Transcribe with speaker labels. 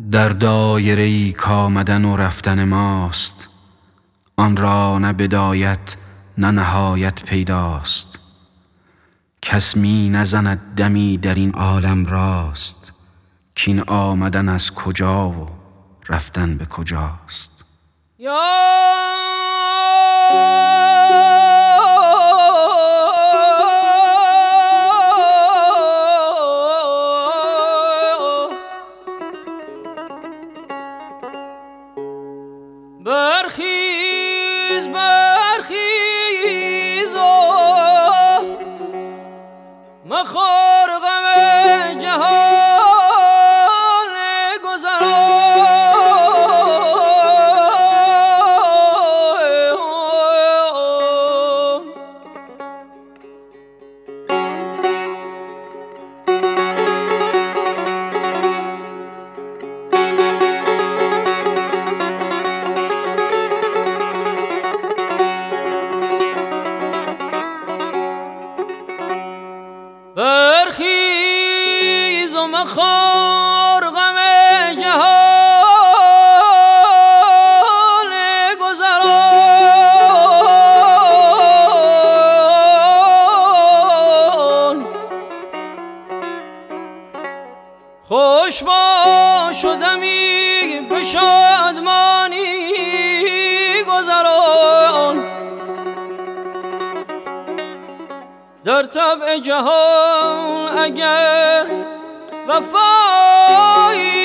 Speaker 1: در دایره‌ای کآمدن و رفتن ماست، آن را نه بدایت نه نهایت پیداست. کس می نزند دمی در این عالم راست، کین آمدن از کجا و رفتن به کجاست.
Speaker 2: برخیز برخیز و مخور غم جهان گذران. برخیز و مخور غم جهان گذران. خوش باش و دمی به شادمانی گذران. در طبع جهان اگر وفایی